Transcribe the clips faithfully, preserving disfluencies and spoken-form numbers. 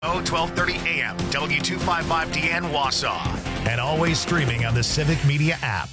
Oh, twelve thirty a.m. W two fifty-five D N Wausau. And always streaming on the Civic Media app.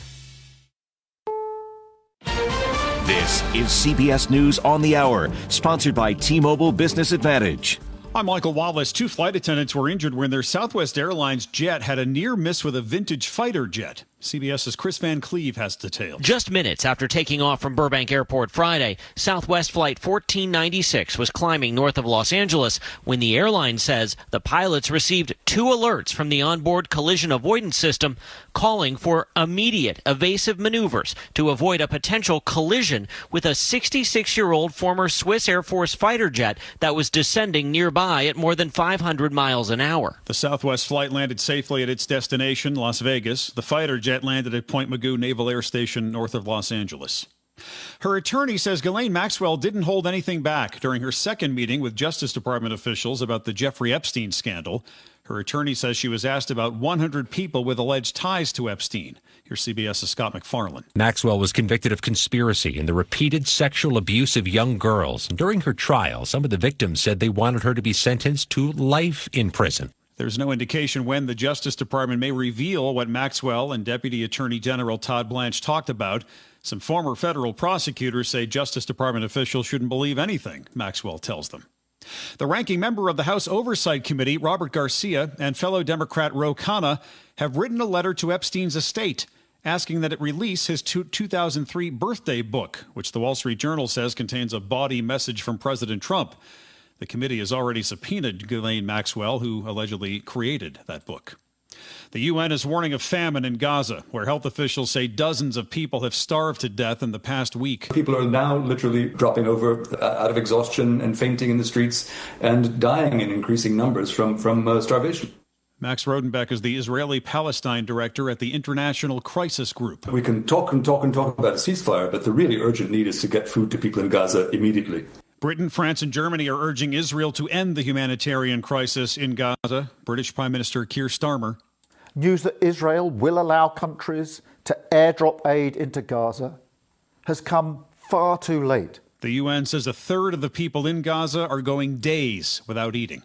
This is C B S News on the Hour, sponsored by T-Mobile Business Advantage. I'm Michael Wallace. Two flight attendants were injured when their Southwest Airlines jet had a near miss with a vintage fighter jet. CBS's Chris Van Cleve has details. Just minutes after taking off from Burbank Airport Friday, Southwest Flight fourteen ninety-six was climbing north of Los Angeles when the airline says the pilots received two alerts from the onboard collision avoidance system calling for immediate evasive maneuvers to avoid a potential collision with a sixty-six-year-old former Swiss Air Force fighter jet that was descending nearby at more than five hundred miles an hour. The Southwest flight landed safely at its destination, Las Vegas. The fighter jet landed at Point Mugu Naval Air Station north of Los Angeles. Her attorney says Ghislaine Maxwell didn't hold anything back during her second meeting with Justice Department officials about the Jeffrey Epstein scandal. Her attorney says she was asked about one hundred people with alleged ties to Epstein. Here's CBS's Scott McFarland. Maxwell was convicted of conspiracy and the repeated sexual abuse of young girls. During her trial, some of the victims said they wanted her to be sentenced to life in prison. There's no indication when the Justice Department may reveal what Maxwell and Deputy Attorney General Todd Blanche talked about. Some former federal prosecutors say Justice Department officials shouldn't believe anything Maxwell tells them. The ranking member of the House Oversight Committee, Robert Garcia, and fellow Democrat Ro Khanna have written a letter to Epstein's estate asking that it release his two thousand three birthday book, which the Wall Street Journal says contains a bawdy message from President Trump. The committee has already subpoenaed Ghislaine Maxwell, who allegedly created that book. The U N is warning of famine in Gaza, where health officials say dozens of people have starved to death in the past week. People are now literally dropping over out of exhaustion and fainting in the streets and dying in increasing numbers from, from uh, starvation. Max Rodenbeck is the Israeli-Palestine director at the International Crisis Group. We can talk and talk and talk about a ceasefire, but the really urgent need is to get food to people in Gaza immediately. Britain, France, and Germany are urging Israel to end the humanitarian crisis in Gaza. British Prime Minister Keir Starmer. News that Israel will allow countries to airdrop aid into Gaza has come far too late. The U N says a third of the people in Gaza are going days without eating.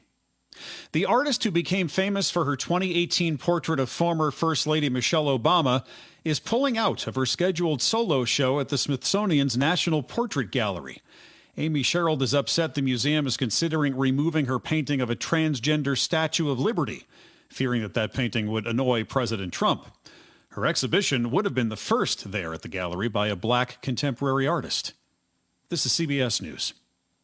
The artist who became famous for her twenty eighteen portrait of former First Lady Michelle Obama is pulling out of her scheduled solo show at the Smithsonian's National Portrait Gallery. Amy Sherald is upset the museum is considering removing her painting of a transgender Statue of Liberty, fearing that that painting would annoy President Trump. Her exhibition would have been the first there at the gallery by a black contemporary artist. This is C B S News.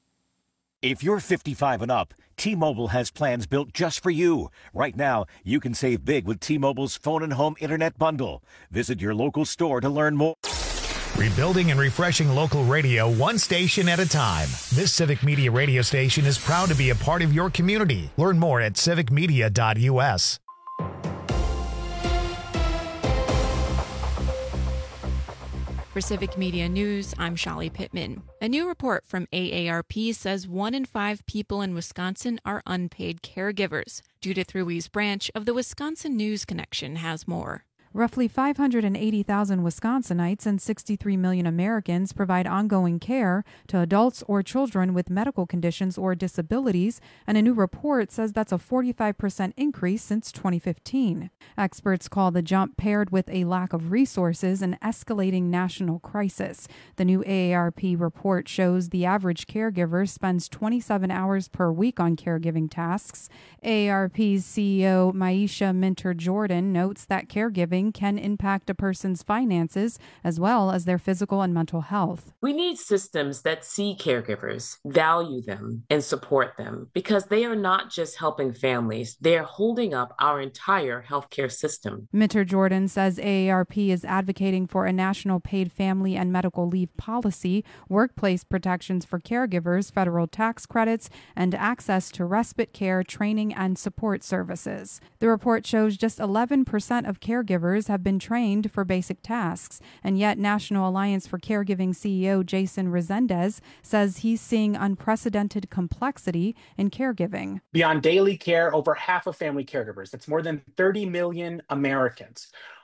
If you're fifty-five and up, T-Mobile has plans built just for you. Right now, you can save big with T-Mobile's phone and home internet bundle. Visit your local store to learn more. Rebuilding and refreshing local radio one station at a time. This Civic Media radio station is proud to be a part of your community. Learn more at civic media dot u s. For Civic Media News, I'm Shali Pittman. A new report from A A R P says one in five people in Wisconsin are unpaid caregivers. Judith Ruiz Branch of the Wisconsin News Connection has more. Roughly five hundred eighty thousand Wisconsinites and sixty-three million Americans provide ongoing care to adults or children with medical conditions or disabilities, and a new report says that's a forty-five percent increase since twenty fifteen. Experts call the jump, paired with a lack of resources, an escalating national crisis. The new A A R P report shows the average caregiver spends twenty-seven hours per week on caregiving tasks. A A R P's C E O Maisha Minter-Jordan notes that caregiving can impact a person's finances as well as their physical and mental health. We need systems that see caregivers, value them, and support them, because they are not just helping families, they are holding up our entire healthcare system. Minter-Jordan says A A R P is advocating for a national paid family and medical leave policy, workplace protections for caregivers, federal tax credits, and access to respite care, training, and support services. The report shows just eleven percent of caregivers have been trained for basic tasks, and yet National Alliance for Caregiving C E O Jason Resendez says he's seeing unprecedented complexity in caregiving. Beyond daily care, over half of family caregivers, that's more than thirty million Americans,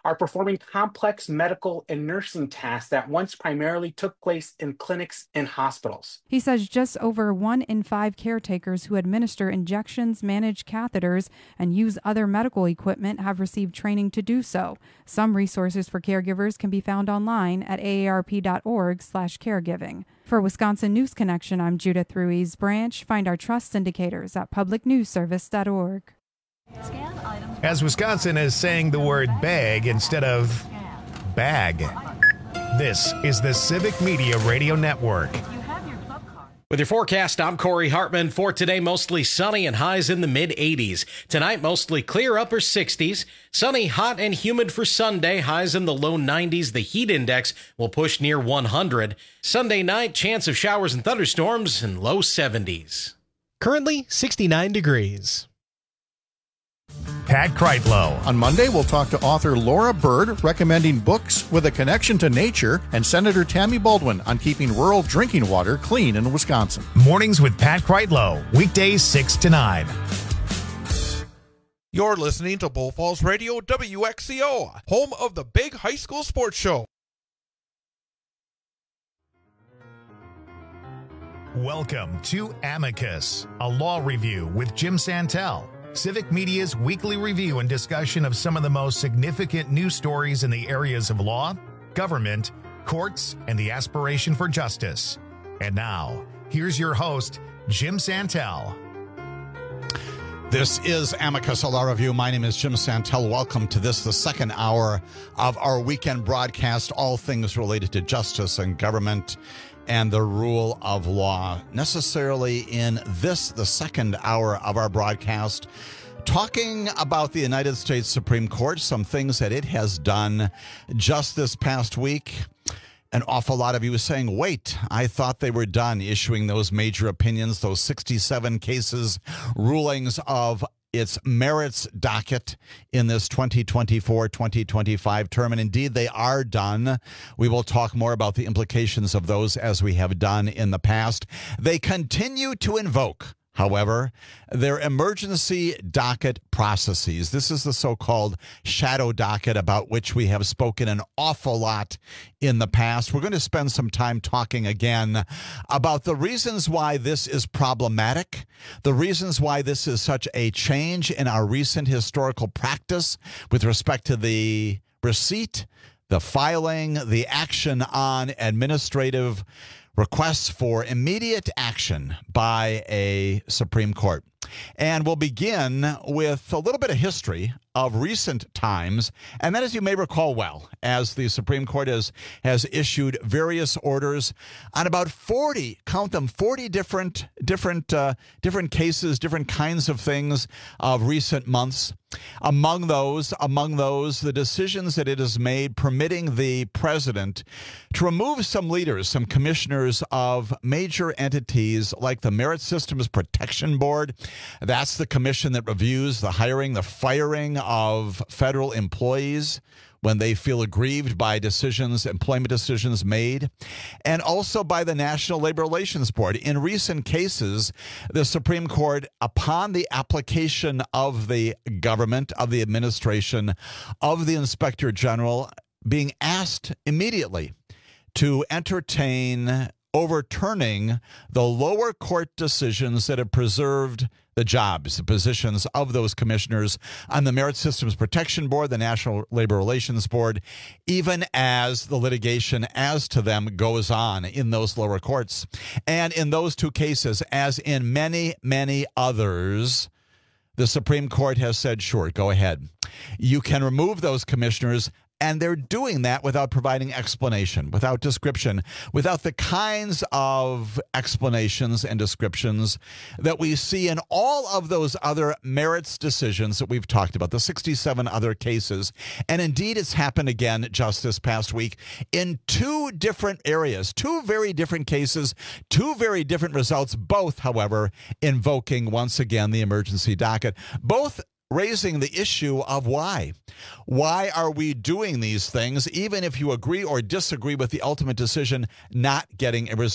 are performing complex medical and nursing tasks that once primarily took place in clinics and hospitals. He says just over one in five caretakers who administer injections, manage catheters, and use other medical equipment have received training to do so. Some resources for caregivers can be found online at A A R P dot org slash caregiving. For Wisconsin News Connection, I'm Judith Ruiz Branch. Find our trust indicators at public news service dot org. As Wisconsin is saying the word bag instead of bag. This is the Civic Media Radio Network. With your forecast, I'm Corey Hartman. For today, mostly sunny and highs in the mid eighties. Tonight, mostly clear, upper sixties. Sunny, hot, and humid for Sunday. Highs in the low nineties. The heat index will push near one hundred. Sunday night, chance of showers and thunderstorms in low seventies. Currently, sixty-nine degrees. Pat Kreitlow. On Monday, we'll talk to author Laura Bird, recommending books with a connection to nature, and Senator Tammy Baldwin on keeping rural drinking water clean in Wisconsin. Mornings with Pat Kreitlow, weekdays six to nine. You're listening to Bull Falls Radio, W X C O, home of the big high school sports show. Welcome to Amicus, a law review with Jim Santel. Civic Media's weekly review and discussion of some of the most significant news stories in the areas of law, government, courts, and the aspiration for justice. And now, here's your host, Jim Santel. This is Amicus, a law review. My name is Jim Santel. Welcome to this, the second hour of our weekend broadcast, all things related to justice and government and the rule of law. Necessarily in this, the second hour of our broadcast, talking about the United States Supreme Court, some things that it has done just this past week. An awful lot of you saying, wait, I thought they were done issuing those major opinions, those sixty-seven cases, rulings of its merits docket in this twenty twenty-four twenty twenty-five term. And indeed, they are done. We will talk more about the implications of those as we have done in the past. They continue to invoke, however, their emergency docket processes. This is the so-called shadow docket about which we have spoken an awful lot in the past. We're going to spend some time talking again about the reasons why this is problematic, the reasons why this is such a change in our recent historical practice with respect to the receipt, the filing, the action on administrative requests for immediate action by a Supreme Court. And we'll begin with a little bit of history of recent times. And that, as you may recall well, as the Supreme Court has, has issued various orders on about forty, count them, forty different, different, uh, different cases, different kinds of things of recent months. Among those, among those, the decisions that it has made permitting the president to remove some leaders, some commissioners of major entities like the Merit Systems Protection Board. That's the commission that reviews the hiring, the firing of federal employees when they feel aggrieved by decisions, employment decisions made, and also by the National Labor Relations Board. In recent cases, the Supreme Court, upon the application of the government, of the administration, of the Inspector General, being asked immediately to entertain overturning the lower court decisions that have preserved the jobs, the positions of those commissioners on the Merit Systems Protection Board, the National Labor Relations Board, even as the litigation as to them goes on in those lower courts. And in those two cases, as in many, many others, the Supreme Court has said, sure, go ahead. You can remove those commissioners. And they're doing that without providing explanation, without description, without the kinds of explanations and descriptions that we see in all of those other merits decisions that we've talked about, the sixty-seven other cases. And indeed, it's happened again just this past week in two different areas, two very different cases, two very different results, both, however, invoking once again the emergency docket, both raising the issue of why. Why are we doing these things, even if you agree or disagree with the ultimate decision, not getting a result?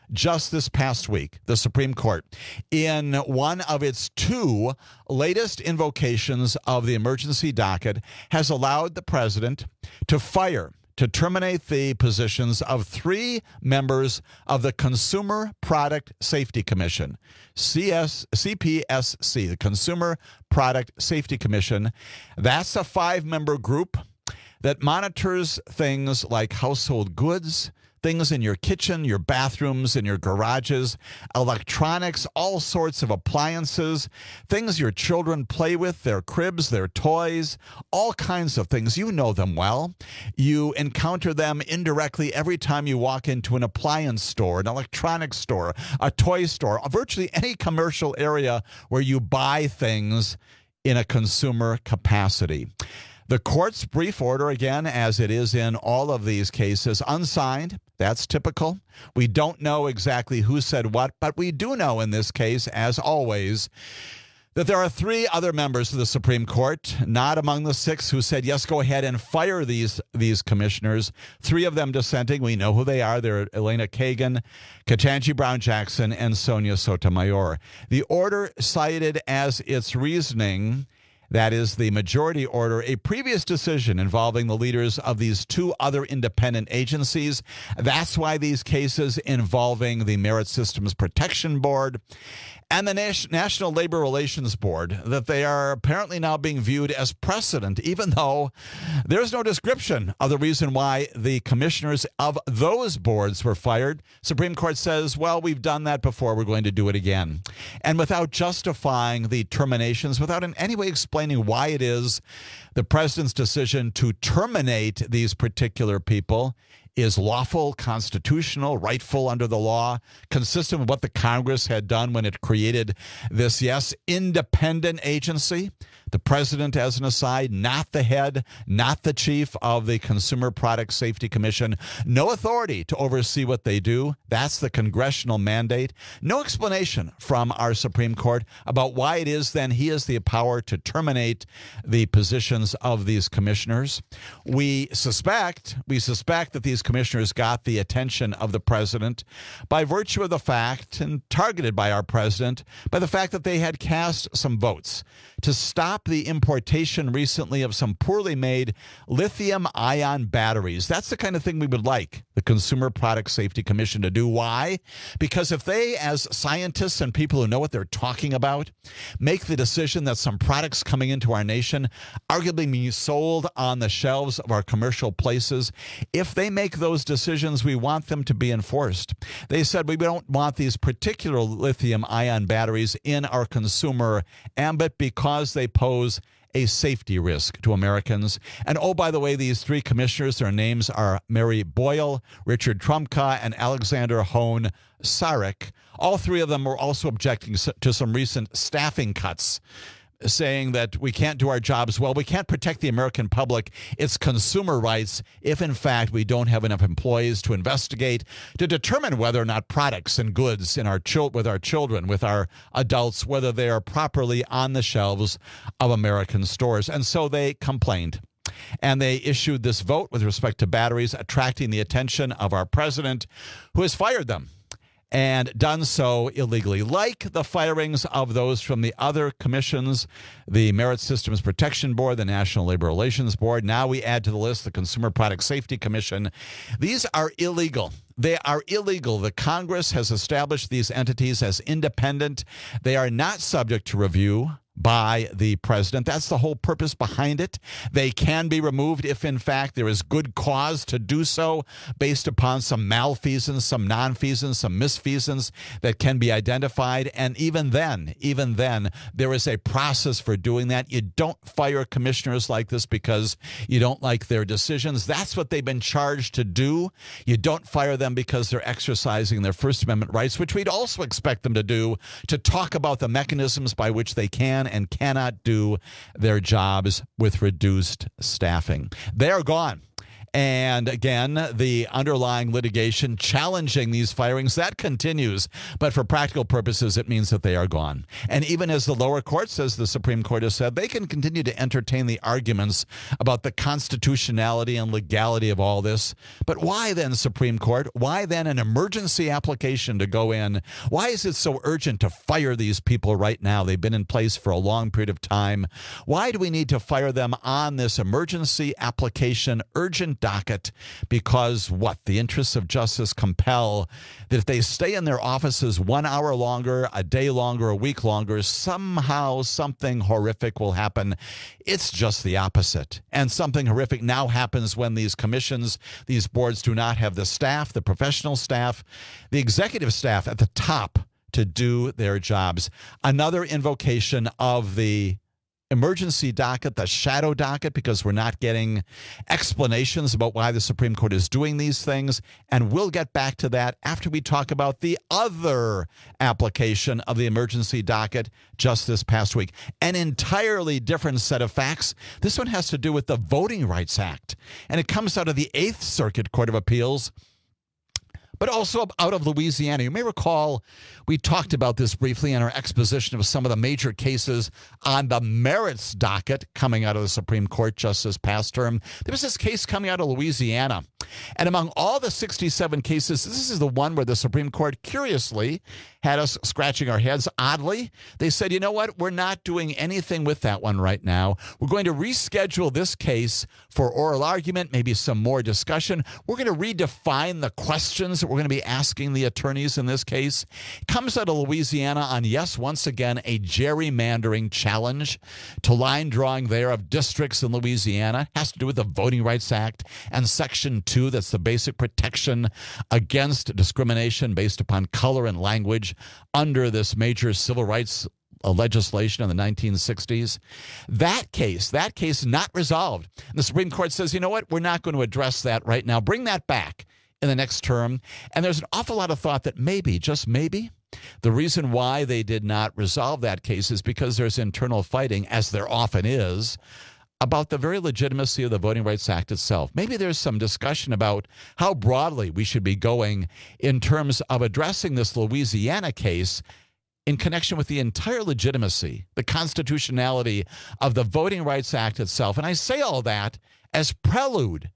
just this past week, the Supreme Court, in one of its two latest invocations of the emergency docket, has allowed the president to fire, to terminate the positions of three members of the Consumer Product Safety Commission, C S, C P S C, the Consumer Product Safety Commission. That's a five-member group that monitors things like household goods, things in your kitchen, your bathrooms, in your garages, electronics, all sorts of appliances, things your children play with, their cribs, their toys, all kinds of things. You know them well. You encounter them indirectly every time you walk into an appliance store, an electronics store, a toy store, virtually any commercial area where you buy things in a consumer capacity. The court's brief order, again, as it is in all of these cases, unsigned. That's typical. We don't know exactly who said what, but we do know in this case, as always, that there are three other members of the Supreme Court, not among the six, who said, yes, go ahead and fire these, these commissioners. Three of them dissenting. We know who they are. They're Elena Kagan, Ketanji Brown Jackson, and Sonia Sotomayor. The order cited as its reasoning, that is the majority order, a previous decision involving the leaders of these two other independent agencies. That's why these cases involving the Merit Systems Protection Board and the Nas- National Labor Relations Board, that they are apparently now being viewed as precedent, even though there's no description of the reason why the commissioners of those boards were fired. Supreme Court says, well, we've done that before, we're going to do it again. And without justifying the terminations, without in any way explaining why it is the president's decision to terminate these particular people is lawful, constitutional, rightful under the law, consistent with what the Congress had done when it created this, yes, independent agency. The president, as an aside, not the head, not the chief of the Consumer Product Safety Commission. No authority to oversee what they do. That's the congressional mandate. No explanation from our Supreme Court about why it is then he has the power to terminate the positions of these commissioners. We suspect, we suspect that these commissioners got the attention of the president by virtue of the fact, and targeted by our president, by the fact that they had cast some votes to stop the importation recently of some poorly made lithium-ion batteries. That's the kind of thing we would like the Consumer Product Safety Commission to do. Why? Because if they, as scientists and people who know what they're talking about, make the decision that some products coming into our nation arguably being sold on the shelves of our commercial places, if they make those decisions, we want them to be enforced. They said we don't want these particular lithium-ion batteries in our consumer ambit because they pose a safety risk to Americans. And oh, by the way, these three commissioners, their names are Mary Boyle, Richard Trumka, and Alexander Hone Sarek. All three of them were also objecting to some recent staffing cuts, saying that we can't do our jobs well, we can't protect the American public, its consumer rights, if in fact we don't have enough employees to investigate, to determine whether or not products and goods in our chil- with our children, with our adults, whether they are properly on the shelves of American stores. And so they complained. And they issued this vote with respect to batteries, attracting the attention of our president, who has fired them and done so illegally. Like the firings of those from the other commissions, the Merit Systems Protection Board, the National Labor Relations Board. Now we add to the list the Consumer Product Safety Commission. These are illegal. They are illegal. The Congress has established these entities as independent. They are not subject to review by the president. That's the whole purpose behind it. They can be removed if, in fact, there is good cause to do so based upon some malfeasance, some nonfeasance, some misfeasance that can be identified. And even then, even then, there is a process for doing that. You don't fire commissioners like this because you don't like their decisions. That's what they've been charged to do. You don't fire them because they're exercising their First Amendment rights, which we'd also expect them to do, to talk about the mechanisms by which they can and cannot do their jobs with reduced staffing. They are gone. And again, the underlying litigation challenging these firings, that continues. But for practical purposes, it means that they are gone. And even as the lower courts, as the Supreme Court has said, they can continue to entertain the arguments about the constitutionality and legality of all this. But why then, Supreme Court? Why then an emergency application to go in? Why is it so urgent to fire these people right now? They've been in place for a long period of time. Why do we need to fire them on this emergency application urgent docket? Because what? The interests of justice compel that if they stay in their offices one hour longer, a day longer, a week longer, somehow something horrific will happen. It's just the opposite. And something horrific now happens when these commissions, these boards do not have the staff, the professional staff, the executive staff at the top to do their jobs. Another invocation of the emergency docket, the shadow docket, because we're not getting explanations about why the Supreme Court is doing these things. And we'll get back to that after we talk about the other application of the emergency docket just this past week. An entirely different set of facts. This one has to do with the Voting Rights Act. And it comes out of the Eighth Circuit Court of Appeals, but also out of Louisiana. You may recall we talked about this briefly in our exposition of some of the major cases on the merits docket coming out of the Supreme Court just this past term. There was this case coming out of Louisiana. And among all the sixty-seven cases, this is the one where the Supreme Court curiously had us scratching our heads. Oddly, they said, you know what? We're not doing anything with that one right now. We're going to reschedule this case for oral argument, maybe some more discussion. We're going to redefine the questions that we're going to be asking the attorneys in this case. It comes out of Louisiana on, yes, once again, a gerrymandering challenge to line drawing there of districts in Louisiana. It has to do with the Voting Rights Act and Section two. That's the basic protection against discrimination based upon color and language under this major civil rights legislation in the nineteen sixties. That case, that case not resolved. And the Supreme Court says, you know what? We're not going to address that right now. Bring that back in the next term. And there's an awful lot of thought that maybe, just maybe, the reason why they did not resolve that case is because there's internal fighting, as there often is, about the very legitimacy of the Voting Rights Act itself. Maybe there's some discussion about how broadly we should be going in terms of addressing this Louisiana case in connection with the entire legitimacy, the constitutionality of the Voting Rights Act itself. And I say all that as prelude,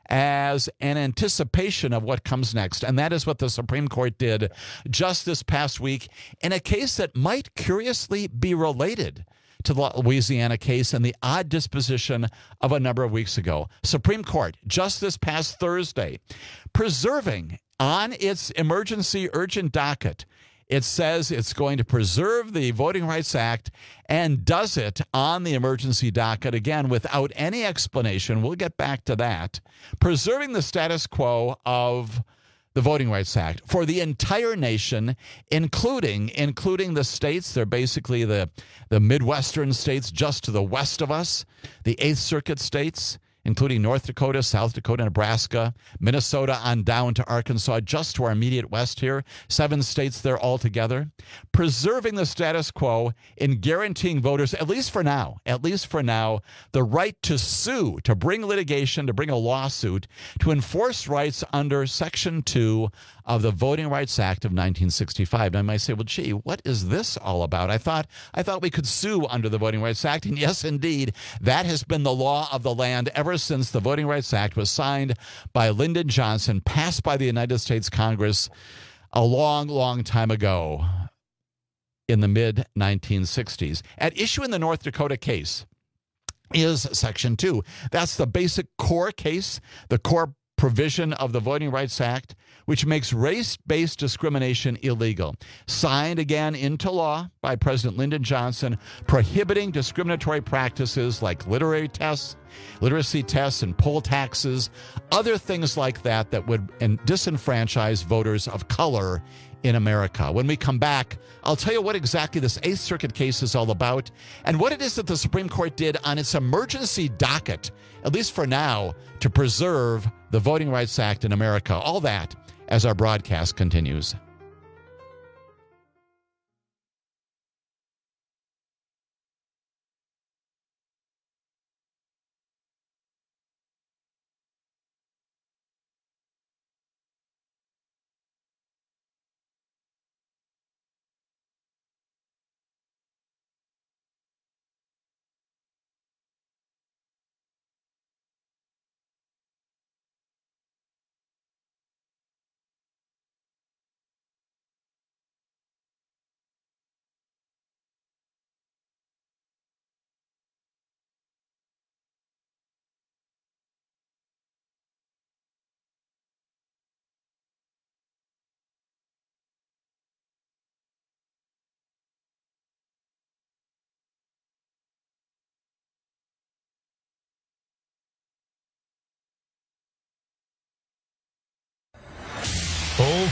as an anticipation of what comes next. And that is what the Supreme Court did just this past week in a case that might curiously be related to the Louisiana case and the odd disposition of a number of weeks ago. Supreme Court, just this past Thursday, preserving on its emergency urgent docket, it says it's going to preserve the Voting Rights Act and does it on the emergency docket, again, without any explanation. We'll get back to that. Preserving the status quo of the Voting Rights Act for the entire nation, including including the states. They're basically the, the Midwestern states just to the west of us, the Eighth Circuit states, including North Dakota, South Dakota, Nebraska, Minnesota on down to Arkansas, just to our immediate west here. Seven states there altogether. Preserving the status quo in guaranteeing voters, at least for now, at least for now, the right to sue, to bring litigation, to bring a lawsuit, to enforce rights under Section two of the Voting Rights Act of nineteen sixty-five. And I might say, well, gee, what is this all about? I thought I thought we could sue under the Voting Rights Act. And yes, indeed, that has been the law of the land ever since the Voting Rights Act was signed by Lyndon Johnson, passed by the United States Congress a long, long time ago in the mid nineteen sixties. At issue in the North Dakota case is Section two. That's the basic core case, the core provision of the Voting Rights Act, which makes race-based discrimination illegal. Signed again into law by President Lyndon Johnson, prohibiting discriminatory practices like literary tests, literacy tests, and poll taxes, other things like that that would disenfranchise voters of color in America. When we come back, I'll tell you what exactly this Eighth Circuit case is all about and what it is that the Supreme Court did on its emergency docket, at least for now, to preserve the Voting Rights Act in America. All that as our broadcast continues.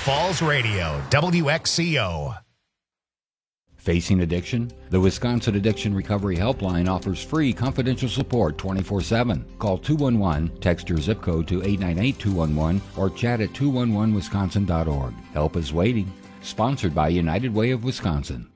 Falls Radio, W X C O. Facing addiction? The Wisconsin Addiction Recovery Helpline offers free confidential support twenty-four seven. Call two one one, text your zip code to eight nine eight two one one, or chat at two one one wisconsin dot org. Help is waiting. Sponsored by United Way of Wisconsin.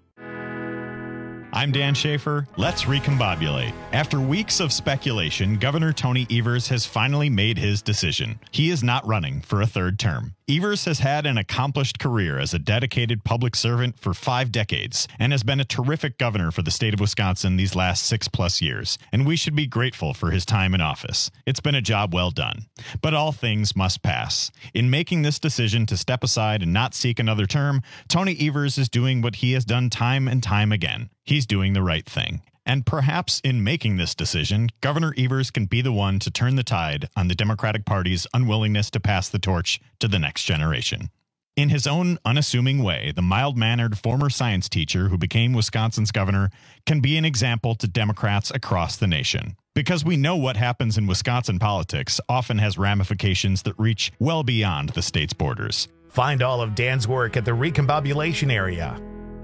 I'm Dan Schaefer. Let's recombobulate. After weeks of speculation, Governor Tony Evers has finally made his decision. He is not running for a third term. Evers has had an accomplished career as a dedicated public servant for five decades and has been a terrific governor for the state of Wisconsin these last six plus years, and we should be grateful for his time in office. It's been a job well done. But all things must pass. In making this decision to step aside and not seek another term, Tony Evers is doing what he has done time and time again. He's doing the right thing. And perhaps in making this decision, Governor Evers can be the one to turn the tide on the Democratic Party's unwillingness to pass the torch to the next generation. In his own unassuming way, the mild-mannered former science teacher who became Wisconsin's governor can be an example to Democrats across the nation. Because we know what happens in Wisconsin politics often has ramifications that reach well beyond the state's borders. Find all of Dan's work at the Recombobulation Area.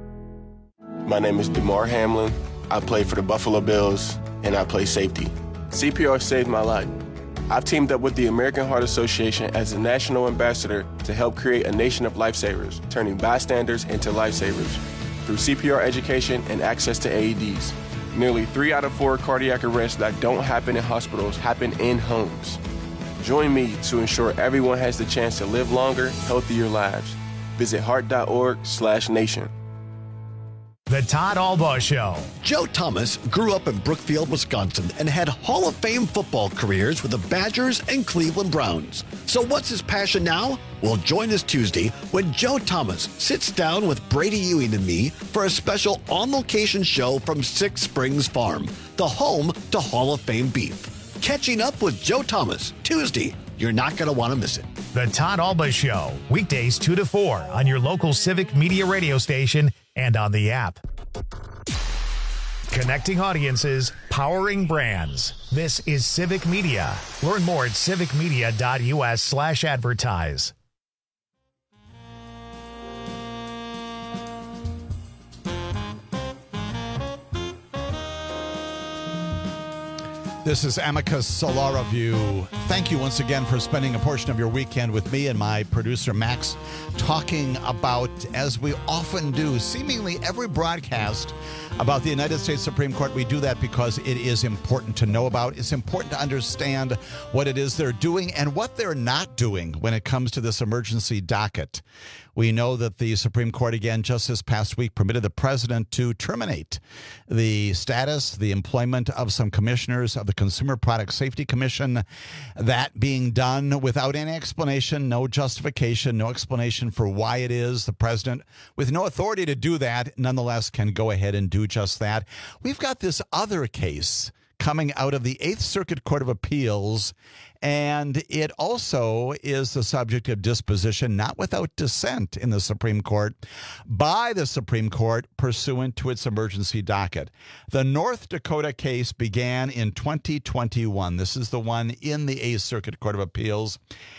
My name is DeMar Hamlin. I play for the Buffalo Bills, and I play safety. C P R saved my life. I've teamed up with the American Heart Association as a national ambassador to help create a nation of lifesavers, turning bystanders into lifesavers through C P R education and access to A E Ds. Nearly three out of four cardiac arrests that don't happen in hospitals happen in homes. Join me to ensure everyone has the chance to live longer, healthier lives. Visit heart.org slash nation. The Todd Albaugh Show. Joe Thomas grew up in Brookfield, Wisconsin, and had Hall of Fame football careers with the Badgers and Cleveland Browns. So what's his passion now? Well, join us Tuesday when Joe Thomas sits down with Brady Ewing and me for a special on-location show from Six Springs Farm, the home to Hall of Fame beef. Catching up with Joe Thomas, Tuesday. You're not going to want to miss it. The Todd Albaugh Show, weekdays two to four on your local Civic Media radio station and on the app. Connecting audiences, powering brands. This is Civic Media. Learn more at civicmedia.us slash advertise. This is Amicus Law Review. Thank you once again for spending a portion of your weekend with me and my producer, Max, talking about, as we often do, seemingly every broadcast about the United States Supreme Court. We do that because it is important to know about. It's important to understand what it is they're doing and what they're not doing when it comes to this emergency docket. We know that the Supreme Court, again, just this past week, permitted the president to terminate the status, the employment of some commissioners of the Consumer Product Safety Commission. That being done without any explanation, no justification, no explanation for why it is. The president, with no authority to do that, nonetheless can go ahead and do just that. We've got this other case coming out of the Eighth Circuit Court of Appeals, and it also is the subject of disposition, not without dissent in the Supreme Court, by the Supreme Court pursuant to its emergency docket. The North Dakota case began in twenty twenty-one. This is the one in the Eighth Circuit Court of Appeals.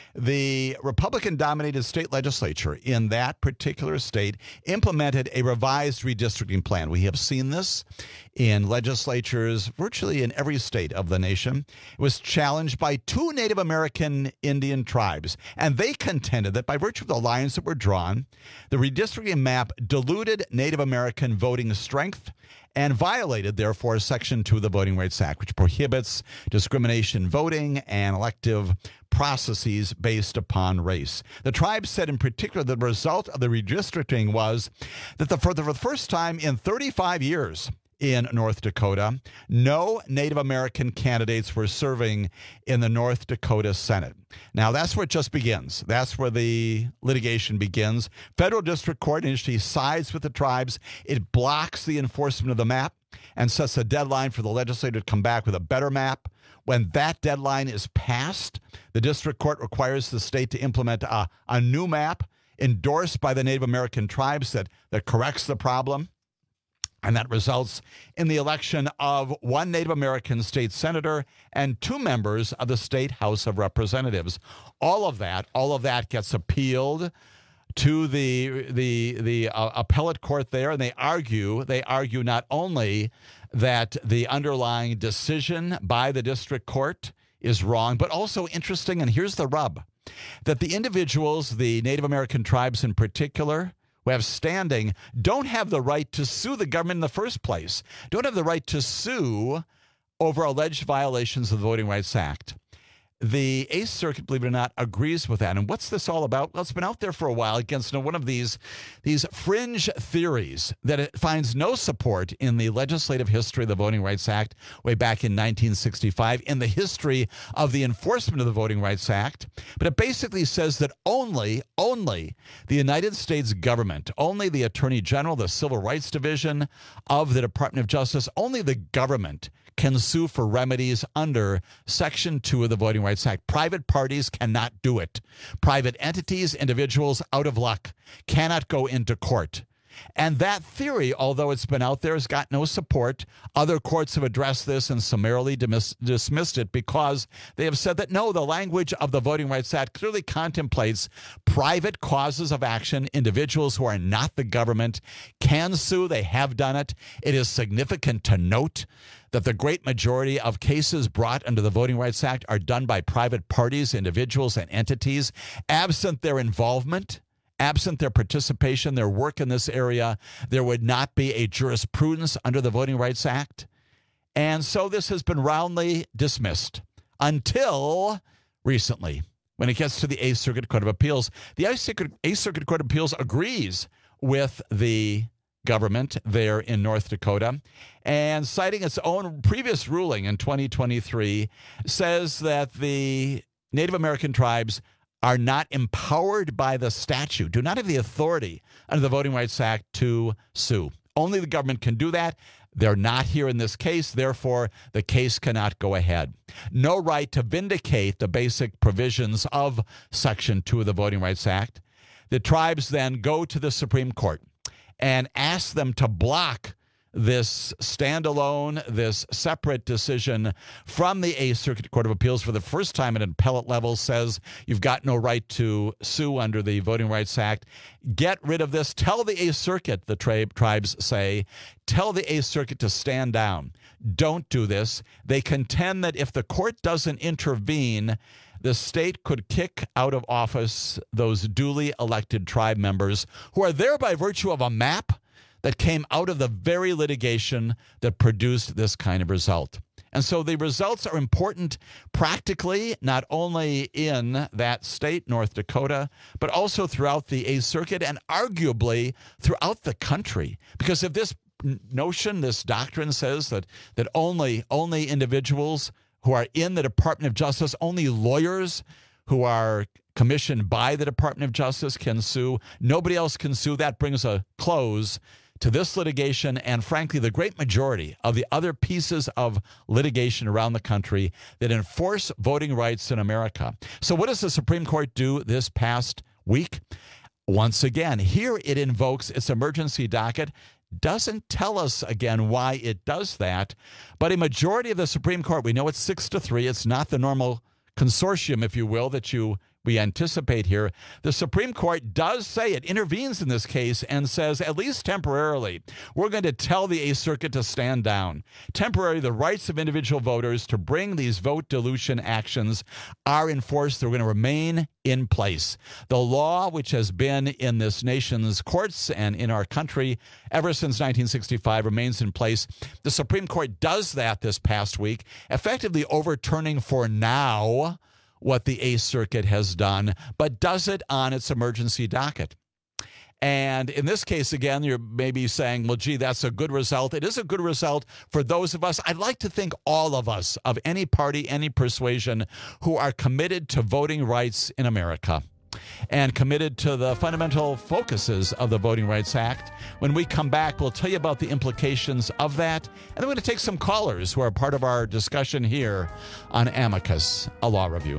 The Republican-dominated state legislature in that particular state implemented a revised redistricting plan. We have seen this in legislatures virtually in every state of the nation. It was challenged by two Native American Indian tribes, and they contended that by virtue of the lines that were drawn, the redistricting map diluted Native American voting strength and violated, therefore, Section two of the Voting Rights Act, which prohibits discrimination voting and elective processes based upon race. The tribe said in particular the result of the redistricting was that the, for the first time in thirty-five years in North Dakota, no Native American candidates were serving in the North Dakota Senate. Now, that's where it just begins. That's where the litigation begins. Federal District Court initially sides with the tribes. It blocks the enforcement of the map and sets a deadline for the legislature to come back with a better map. When that deadline is passed, the district court requires the state to implement a, a new map endorsed by the Native American tribes that, that corrects the problem. And that results in the election of one Native American state senator and two members of the state House of Representatives. All of that, all of that gets appealed to the the the uh, appellate court there, and they argue they argue not only that the underlying decision by the district court is wrong, but also interesting, and here's the rub, that the individuals, the Native American tribes in particular, who have standing, don't have the right to sue the government in the first place, don't have the right to sue over alleged violations of the Voting Rights Act. The Eighth Circuit, believe it or not, agrees with that. And what's this all about? Well, it's been out there for a while against you know, one of these, these fringe theories that it finds no support in the legislative history of the Voting Rights Act way back in nineteen sixty-five, in the history of the enforcement of the Voting Rights Act. But it basically says that only, only the United States government, only the Attorney General, the Civil Rights Division of the Department of Justice, only the government can sue for remedies under Section two of the Voting Rights Act. Private parties cannot do it. Private entities, individuals out of luck, cannot go into court. And that theory, although it's been out there, has got no support. Other courts have addressed this and summarily dismiss- dismissed it because they have said that, no, the language of the Voting Rights Act clearly contemplates private causes of action. Individuals who are not the government can sue. They have done it. It is significant to note that the great majority of cases brought under the Voting Rights Act are done by private parties, individuals, and entities. Absent their involvement, absent their participation, their work in this area, there would not be a jurisprudence under the Voting Rights Act. And so this has been roundly dismissed until recently, when it gets to the Eighth Circuit Court of Appeals. The Eighth Circuit, Eighth Circuit Court of Appeals agrees with the government there in North Dakota, and citing its own previous ruling in twenty twenty-three, says that the Native American tribes are not empowered by the statute, do not have the authority under the Voting Rights Act to sue. Only the government can do that. They're not here in this case, therefore the case cannot go ahead. No right to vindicate the basic provisions of Section two of the Voting Rights Act. The tribes then go to the Supreme Court and ask them to block this standalone, this separate decision from the Eighth Circuit Court of Appeals for the first time at an appellate level, says you've got no right to sue under the Voting Rights Act. Get rid of this. Tell the Eighth Circuit, the tri- tribes say, tell the Eighth Circuit to stand down. Don't do this. They contend that if the court doesn't intervene, the state could kick out of office those duly elected tribe members who are there by virtue of a map that came out of the very litigation that produced this kind of result. And so the results are important practically, not only in that state, North Dakota, but also throughout the Eighth Circuit and arguably throughout the country. Because if this notion, this doctrine says that that only only individuals who are in the Department of Justice, only lawyers who are commissioned by the Department of Justice can sue, nobody else can sue, that brings a close to this litigation and, frankly, the great majority of the other pieces of litigation around the country that enforce voting rights in America. So what does the Supreme Court do this past week? Once again, here it invokes its emergency docket. Doesn't tell us again why it does that, but a majority of the Supreme Court, we know it's six to three. It's not the normal consortium, if you will, that you we anticipate here. The Supreme Court does say it intervenes in this case and says, at least temporarily, we're going to tell the Eighth Circuit to stand down. Temporarily, the rights of individual voters to bring these vote dilution actions are enforced. They're going to remain in place. The law, which has been in this nation's courts and in our country ever since nineteen sixty-five, remains in place. The Supreme Court does that this past week, effectively overturning for now what the Eighth Circuit has done, but does it on its emergency docket. And in this case, again, you're maybe saying, well, gee, that's a good result. It is a good result for those of us, I'd like to think all of us, of any party, any persuasion, who are committed to voting rights in America and committed to the fundamental focuses of the Voting Rights Act. When we come back, we'll tell you about the implications of that, and then we're going to take some callers who are part of our discussion here on Amicus, a law review.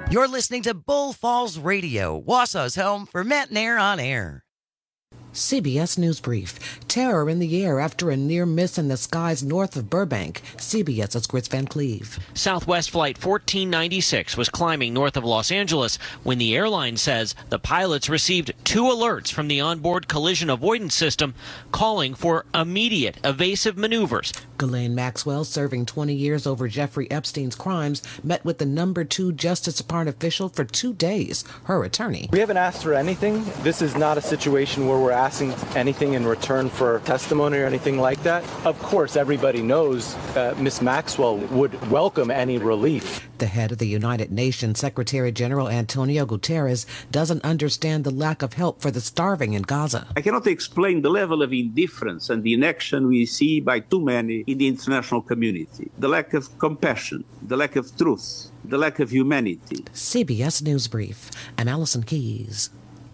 You're listening to Bull Falls Radio, Wausau's home for Matt Nair on Air. C B S News Brief. Terror in the air after a near miss in the skies north of Burbank. CBS's Chris Van Cleve. Southwest Flight fourteen ninety-six was climbing north of Los Angeles when the airline says the pilots received two alerts from the onboard collision avoidance system calling for immediate evasive maneuvers. Ghislaine Maxwell, serving twenty years over Jeffrey Epstein's crimes, met with the number two Justice Department official for two days. Her attorney. We haven't asked for anything. This is not a situation where we're asking anything in return for testimony or anything like that. Of course, everybody knows uh, Miss Maxwell would welcome any relief. The head of the United Nations, Secretary General Antonio Guterres, doesn't understand the lack of help for the starving in Gaza. I cannot explain the level of indifference and the inaction we see by too many in the international community. The lack of compassion, the lack of truth, the lack of humanity. C B S News Brief. I'm Allison Keys.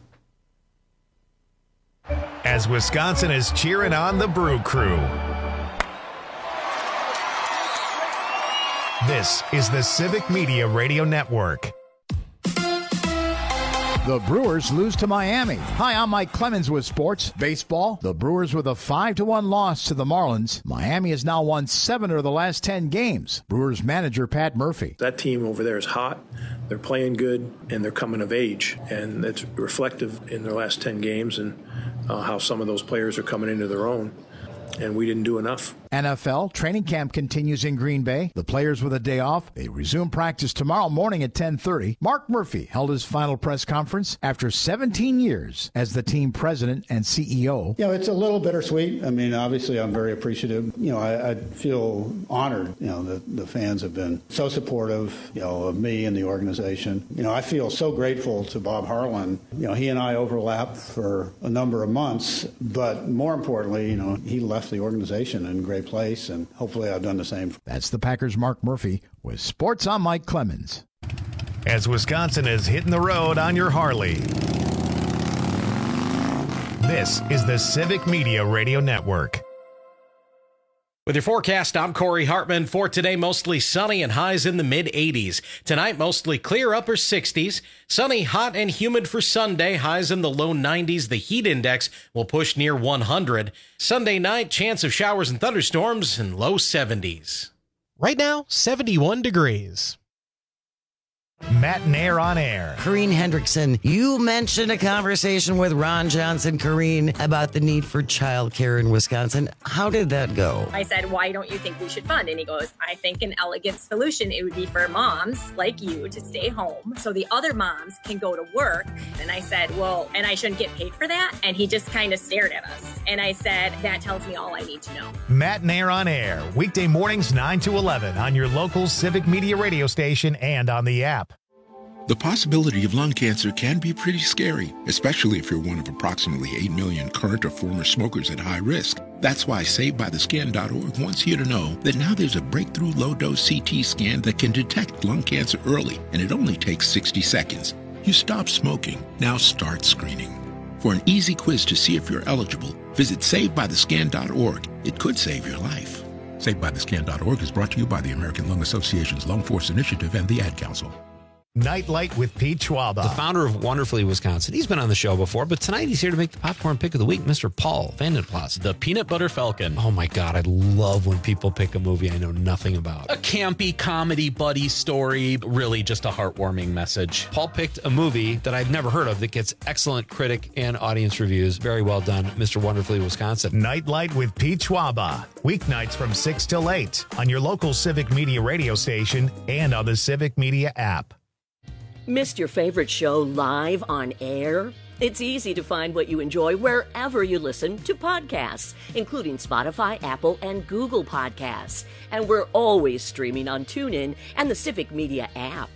As Wisconsin is cheering on the Brew Crew. This is the Civic Media Radio Network. The Brewers lose to Miami. Hi, I'm Mike Clemens with sports. Baseball, the Brewers with a five to one loss to the Marlins. Miami has now won seven of the last ten games. Brewers manager Pat Murphy. That team over there is hot. They're playing good, and they're coming of age. And it's reflective in their last ten games and uh, how some of those players are coming into their own. And we didn't do enough. N F L training camp continues in Green Bay. The players with a day off. They resume practice tomorrow morning at ten thirty. Mark Murphy held his final press conference after seventeen years as the team president and C E O. You know, it's a little bittersweet. I mean, obviously, I'm very appreciative. You know, I, I feel honored, you know, that the fans have been so supportive, you know, of me and the organization. You know, I feel so grateful to Bob Harlan. You know, he and I overlapped for a number of months, but more importantly, you know, he left the organization in great place, and hopefully I've done the same. That's the Packers' Mark Murphy with sports. I'm Mike Clemens. As Wisconsin is hitting the road on your Harley. This is the Civic Media Radio Network. With your forecast, I'm Corey Hartman. For today, mostly sunny and highs in the mid eighties. Tonight, mostly clear upper sixties. Sunny, hot, and humid for Sunday. Highs in the low nineties. The heat index will push near one hundred. Sunday night, chance of showers and thunderstorms in low seventies. Right now, seventy-one degrees. Matt Nair on Air. Corrine Hendrickson, you mentioned a conversation with Ron Johnson, Corrine, about the need for childcare in Wisconsin. How did that go? I said, why don't you think we should fund? And he goes, I think an elegant solution, it would be for moms like you to stay home so the other moms can go to work. And I said, well, and I shouldn't get paid for that? And he just kind of stared at us. And I said, that tells me all I need to know. Matt Nair on Air, weekday mornings nine to eleven on your local Civic Media radio station and on the app. The possibility of lung cancer can be pretty scary, especially if you're one of approximately eight million current or former smokers at high risk. That's why Saved By The Scan dot org wants you to know that now there's a breakthrough low-dose C T scan that can detect lung cancer early, and it only takes sixty seconds. You stop smoking, now start screening. For an easy quiz to see if you're eligible, visit Saved By The Scan dot org. It could save your life. Saved By The Scan dot org is brought to you by the American Lung Association's Lung Force Initiative and the Ad Council. Nightlight with Pete Schwaba. The founder of Wonderfully Wisconsin. He's been on the show before, but tonight he's here to make the popcorn pick of the week, Mister Paul Vandenplas. The Peanut Butter Falcon. Oh my God, I love when people pick a movie I know nothing about. A campy comedy buddy story, really just a heartwarming message. Paul picked a movie that I'd never heard of that gets excellent critic and audience reviews. Very well done, Mister Wonderfully Wisconsin. Nightlight with Pete Schwaba. Weeknights from six till eight on your local Civic Media radio station and on the Civic Media app. Missed your favorite show live on air? It's easy to find what you enjoy wherever you listen to podcasts, including Spotify, Apple, and Google Podcasts. And we're always streaming on TuneIn and the Civic Media app.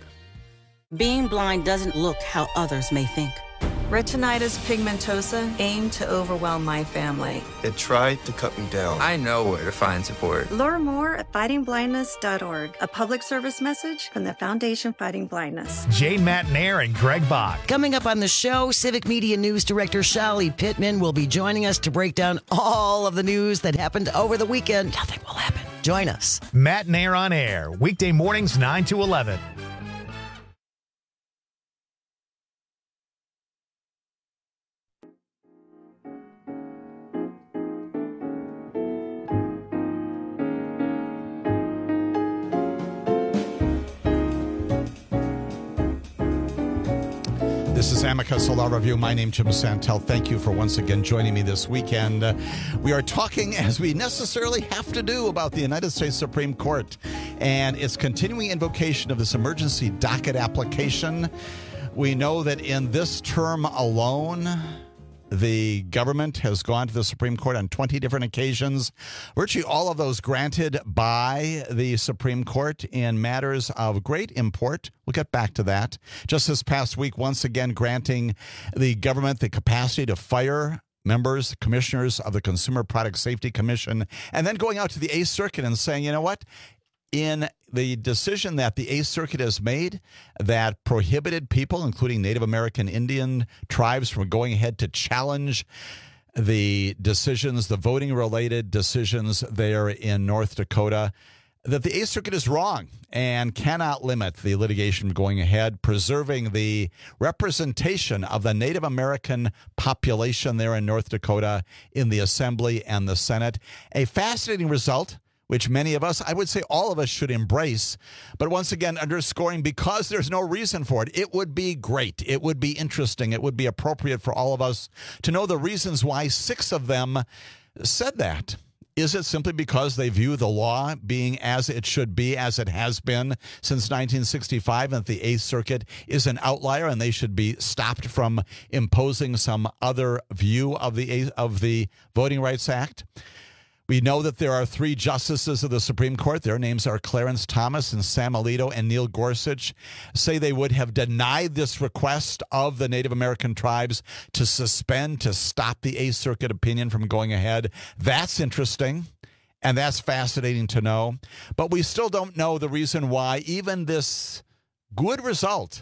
Being blind doesn't look how others may think. Retinitis pigmentosa aimed to overwhelm my family. It tried to cut me down. I know where to find support. Learn more at fighting blindness dot org, a public service message from the Foundation Fighting Blindness. Jay Matt Nair and Greg Bach. Coming up on the show, Civic Media News Director Shali Pittman will be joining us to break down all of the news that happened over the weekend. Nothing will happen. Join us. Matt Nair on Air, weekday mornings nine to eleven. This is Amicus Law Review. My name is Jim Santel. Thank you for once again joining me this weekend. Uh, we are talking, as we necessarily have to do, about the United States Supreme Court and its continuing invocation of this emergency docket application. We know that in this term alone, the government has gone to the Supreme Court on twenty different occasions, virtually all of those granted by the Supreme Court in matters of great import. We'll get back to that. Just this past week, once again, granting the government the capacity to fire members, commissioners of the Consumer Product Safety Commission, and then going out to the Eighth Circuit and saying, you know what? In the decision that the Eighth Circuit has made that prohibited people, including Native American Indian tribes, from going ahead to challenge the decisions, the voting-related decisions there in North Dakota, that the Eighth Circuit is wrong and cannot limit the litigation going ahead, preserving the representation of the Native American population there in North Dakota in the Assembly and the Senate. A fascinating result, which many of us, I would say all of us, should embrace. But once again, underscoring, because there's no reason for it, it would be great. It would be interesting. It would be appropriate for all of us to know the reasons why six of them said that. Is it simply because they view the law being as it should be, as it has been since nineteen sixty-five, and that the Eighth Circuit is an outlier and they should be stopped from imposing some other view of the of the Voting Rights Act? We know that there are three justices of the Supreme Court. Their names are Clarence Thomas and Sam Alito and Neil Gorsuch. Say they would have denied this request of the Native American tribes to suspend, to stop the Eighth Circuit opinion from going ahead. That's interesting, and that's fascinating to know. But we still don't know the reason why even this good result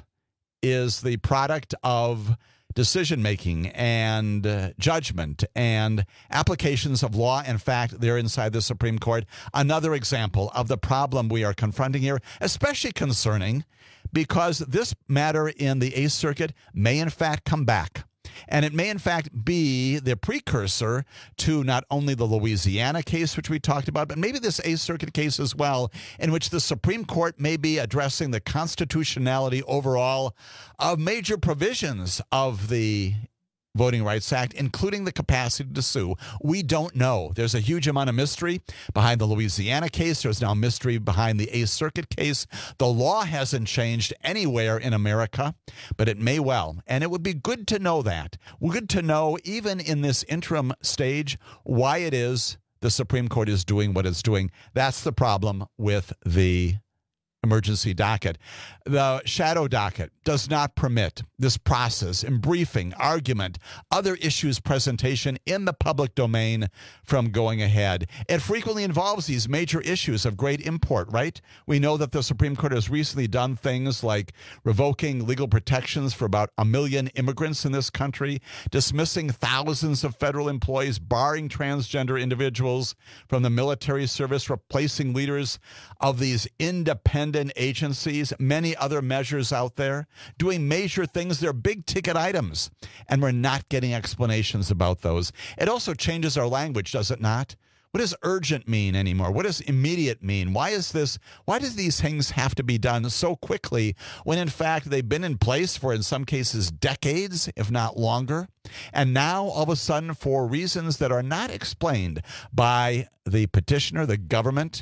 is the product of decision-making and uh, judgment and applications of law and fact there inside the Supreme Court. Another example of the problem we are confronting here, especially concerning because this matter in the Eighth Circuit may in fact come back. And it may, in fact, be the precursor to not only the Louisiana case, which we talked about, but maybe this Eighth Circuit case as well, in which the Supreme Court may be addressing the constitutionality overall of major provisions of the Voting Rights Act, including the capacity to sue. We don't know. There's a huge amount of mystery behind the Louisiana case. There's now mystery behind the Eighth Circuit case. The law hasn't changed anywhere in America, but it may well. And it would be good to know that. Good to know, even in this interim stage, why it is the Supreme Court is doing what it's doing. That's the problem with the emergency docket. The shadow docket does not permit this process in briefing, argument, other issues presentation in the public domain from going ahead. It frequently involves these major issues of great import, right? We know that the Supreme Court has recently done things like revoking legal protections for about a million immigrants in this country, dismissing thousands of federal employees, barring transgender individuals from the military service, replacing leaders of these independent agencies, many other measures out there, doing major things. They're big ticket items, and we're not getting explanations about those. It also changes our language, does it not? What does urgent mean anymore? What does immediate mean? Why is this, why do these things have to be done so quickly when in fact they've been in place for, in some cases, decades, if not longer? And now all of a sudden, for reasons that are not explained by the petitioner, the government,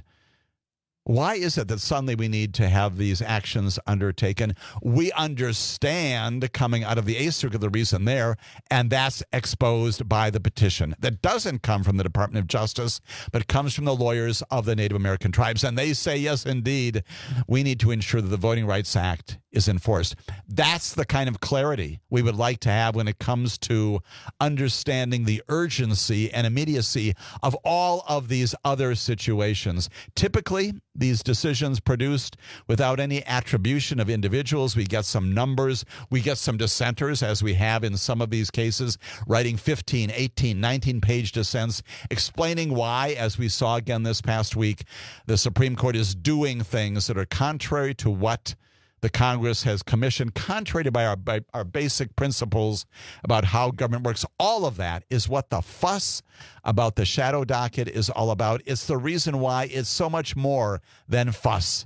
why is it that suddenly we need to have these actions undertaken? We understand coming out of the Eighth Circuit the reason there, and that's exposed by the petition. That doesn't come from the Department of Justice, but comes from the lawyers of the Native American tribes. And they say, yes, indeed, we need to ensure that the Voting Rights Act is enforced. That's the kind of clarity we would like to have when it comes to understanding the urgency and immediacy of all of these other situations. Typically, these decisions produced without any attribution of individuals. We get some numbers. We get some dissenters, as we have in some of these cases, writing fifteen, eighteen, nineteen-page dissents, explaining why, as we saw again this past week, the Supreme Court is doing things that are contrary to what the Congress has commissioned, contrary to by our, by our basic principles about how government works. All of that is what the fuss about the shadow docket is all about. It's the reason why it's so much more than fuss.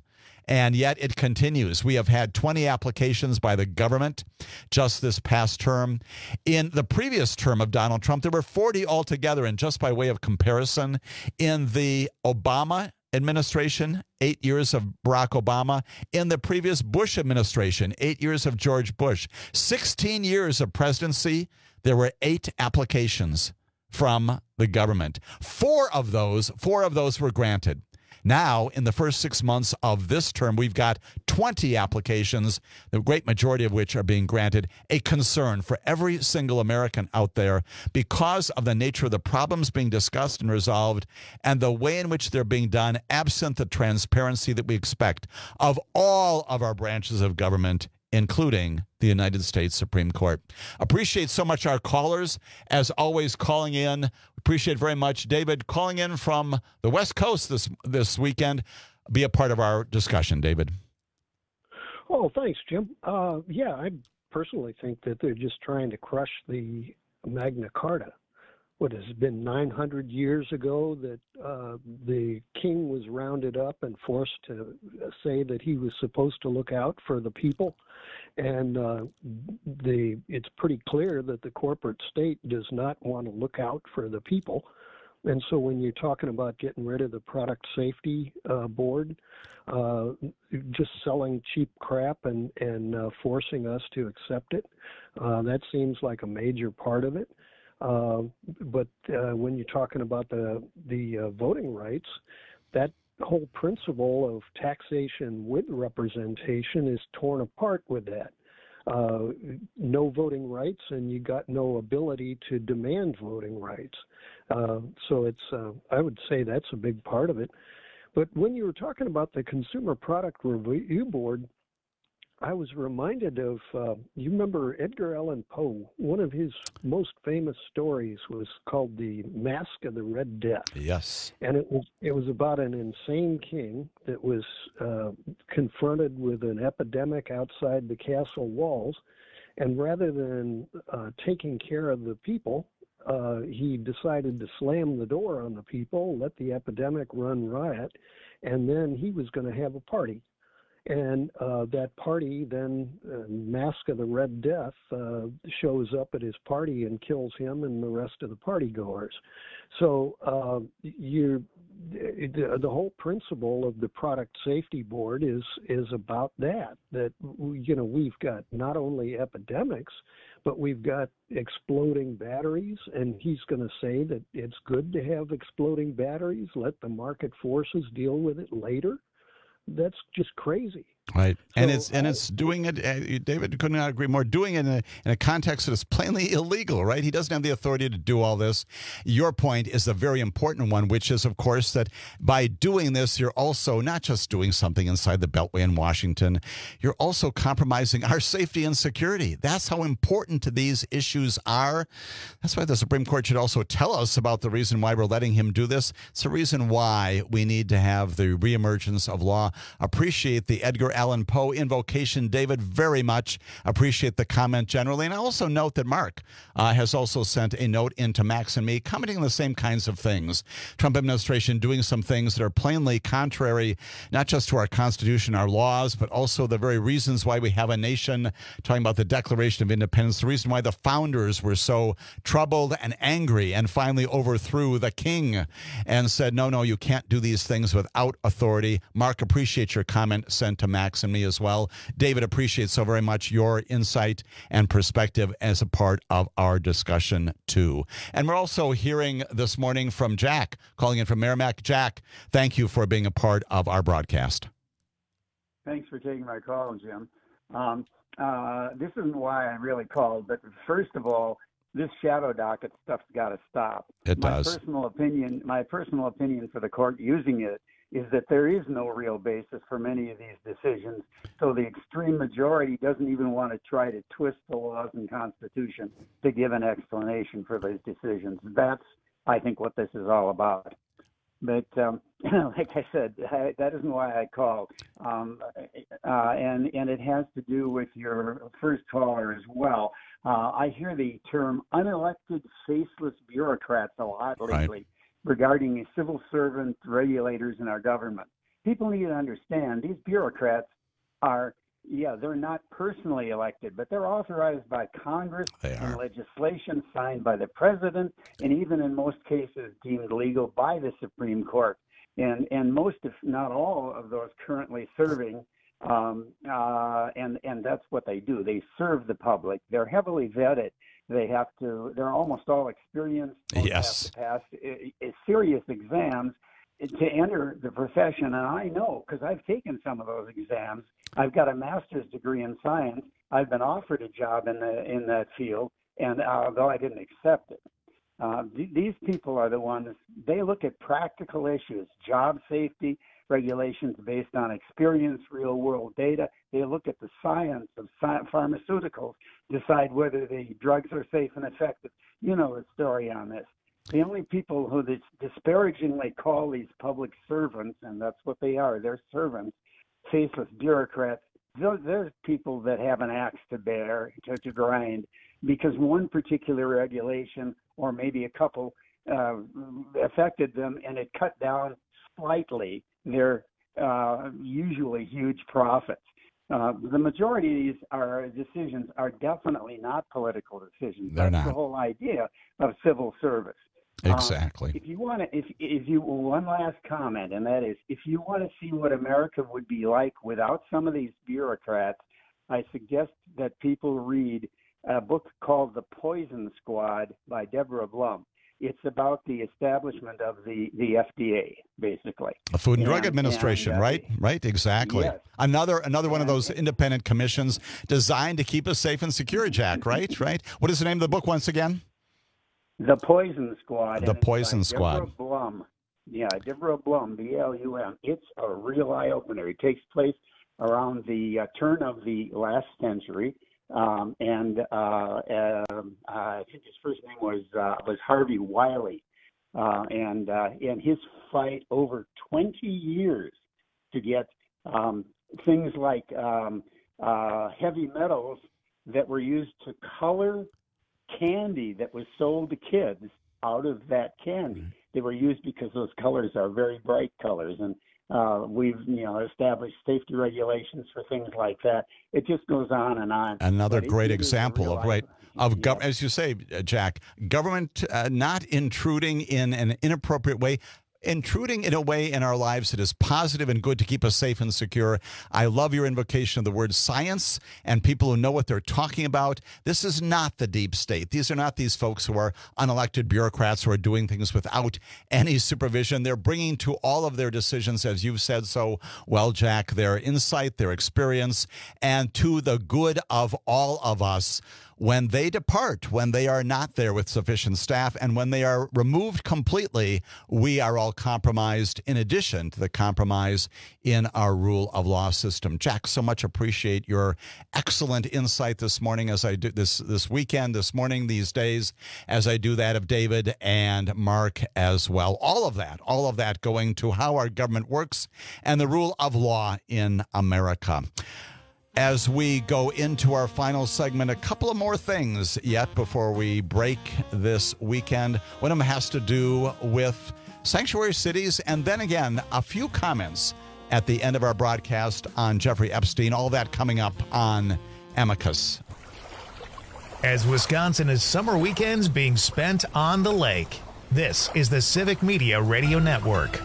And yet it continues. We have had twenty applications by the government just this past term. In the previous term of Donald Trump, there were forty altogether. And just by way of comparison, in the Obama administration, eight years of Barack Obama, in the previous Bush administration, eight years of George Bush, sixteen years of presidency, there were eight applications from the government. Four of those, four of those were granted. Now, in the first six months of this term, we've got twenty applications, the great majority of which are being granted, a concern for every single American out there because of the nature of the problems being discussed and resolved and the way in which they're being done, absent the transparency that we expect of all of our branches of government, including the United States Supreme Court. Appreciate so much our callers, as always, calling in. Appreciate very much David calling in from the West Coast this this weekend. Be a part of our discussion, David. Oh, thanks, Jim. Uh, yeah, I personally think that they're just trying to crush the Magna Carta. What has it been nine hundred years ago that uh, the king was rounded up and forced to say that he was supposed to look out for the people, and uh, the it's pretty clear that the corporate state does not want to look out for the people. And so when you're talking about getting rid of the product safety uh, board, uh, just selling cheap crap and, and uh, forcing us to accept it, uh, that seems like a major part of it. Uh, but uh, when you're talking about the the uh, voting rights, that whole principle of taxation with representation is torn apart with that. Uh, no voting rights, and you got no ability to demand voting rights. Uh, so it's uh, I would say that's a big part of it. But when you were talking about the Consumer Product Review Board, I was reminded of, uh, you remember Edgar Allan Poe? One of his most famous stories was called The Mask of the Red Death. Yes. And it was, it was about an insane king that was uh, confronted with an epidemic outside the castle walls. And rather than uh, taking care of the people, uh, he decided to slam the door on the people, let the epidemic run riot, and then he was going to have a party. And uh, that party then, uh, Mask of the Red Death, uh, shows up at his party and kills him and the rest of the party goers. So uh, you, the, the whole principle of the Product Safety Board is is about that. That you know we've got not only epidemics, but we've got exploding batteries, and he's going to say that it's good to have exploding batteries. Let the market forces deal with it later. That's just crazy. Right. So, and it's and it's doing it, uh, David could not agree more, doing it in a, in a context that is plainly illegal, right? He doesn't have the authority to do all this. Your point is a very important one, which is, of course, that by doing this, you're also not just doing something inside the Beltway in Washington, you're also compromising our safety and security. That's how important these issues are. That's why the Supreme Court should also tell us about the reason why we're letting him do this. It's the reason why we need to have the reemergence of law. Appreciate the Edgar Allan Poe invocation, David, very much. Appreciate the comment generally. And I also note that Mark uh, has also sent a note into Max and me commenting on the same kinds of things. Trump administration doing some things that are plainly contrary, not just to our Constitution, our laws, but also the very reasons why we have a nation, talking about the Declaration of Independence, the reason why the founders were so troubled and angry and finally overthrew the king and said, no, no, you can't do these things without authority. Mark, appreciate your comment sent to Max and me as well. David, appreciate so very much your insight and perspective as a part of our discussion too. And we're also hearing this morning from Jack, calling in from Merrimack. Jack, thank you for being a part of our broadcast. Thanks for taking my call, Jim. Um, uh, this isn't why I really called, but first of all, this shadow docket stuff's got to stop. It my does. Personal opinion, my personal opinion for the court using it is that there is no real basis for many of these decisions. So the extreme majority doesn't even want to try to twist the laws and Constitution to give an explanation for those decisions. That's, I think, what this is all about. But um, like I said, I, that isn't why I called. Um, uh, and, and it has to do with your first caller as well. Uh, I hear the term unelected, faceless bureaucrats a lot lately. Right. Regarding civil servant regulators in our government. people need to understand these bureaucrats are, yeah, they're not personally elected, but they're authorized by Congress and legislation signed by the president, and even in most cases deemed legal by the Supreme Court. And and most, if not all, of those currently serving, um, uh, and and that's what they do. They serve the public. They're heavily vetted. They have to. They're almost all experienced. Yes. Have to pass uh, uh, serious exams to enter the profession, and I know because I've taken some of those exams. I've got a master's degree in science. I've been offered a job in the in that field, and uh, although I didn't accept it, uh, th- these people are the ones. They look at practical issues, job safety, regulations based on experience, real-world data. They look at the science of sci- pharmaceuticals, decide whether the drugs are safe and effective. You know the story on this. The only people who dis- disparagingly call these public servants, and that's what they are, they're servants, faceless bureaucrats, those, those people that have an axe to bear, to, to grind, because one particular regulation or maybe a couple uh, affected them, and it cut down slightly their uh, usually huge profits. Uh, the majority of these are decisions are definitely not political decisions. They're That's not. the whole idea of civil service. Exactly. Um, if you want to, if if you one last comment, and that is, if you want to see what America would be like without some of these bureaucrats, I suggest that people read a book called The Poison Squad by Deborah Blum. It's about the establishment of the, the F D A, basically. The Food and, and Drug Administration, and, uh, right? Right, exactly. Yes. Another another one of those independent commissions designed to keep us safe and secure, Jack, right? Right? What is the name of the book once again? The Poison Squad. The and it's Poison by Squad. Deborah Blum. Yeah, Deborah Blum, B L U M. It's a real eye-opener. It takes place around the uh, turn of the last century. Um, and uh, uh, I think his first name was uh, was Harvey Wiley, uh, and uh, and his fight over twenty years to get um, things like um, uh, heavy metals that were used to color candy that was sold to kids out of that candy. They were used because those colors are very bright colors, and Uh, we've, you know, established safety regulations for things like that. It just goes on and on. Another But it- great it is a example real of right of gov- as you say, uh, Jack, government uh, not intruding in an inappropriate way. Intruding in a way in our lives that is positive and good to keep us safe and secure. I love your invocation of the word science and people who know what they're talking about. This is not the deep state. These are not these folks who are unelected bureaucrats who are doing things without any supervision. They're bringing to all of their decisions, as you've said so well, Jack, their insight, their experience, and to the good of all of us. When they depart, when they are not there with sufficient staff, and when they are removed completely, we are all compromised in addition to the compromise in our rule of law system. Jack, so much appreciate your excellent insight this morning as I do this this weekend, this morning, these days, as I do that of David and Mark as well. All of that, all of that going to how our government works and the rule of law in America. As we go into our final segment, a couple of more things yet before we break this weekend. One of them has to do with sanctuary cities, and then again, a few comments at the end of our broadcast on Jeffrey Epstein. All that coming up on Amicus. As Wisconsin is summer weekends being spent on the lake, this is the Civic Media Radio Network.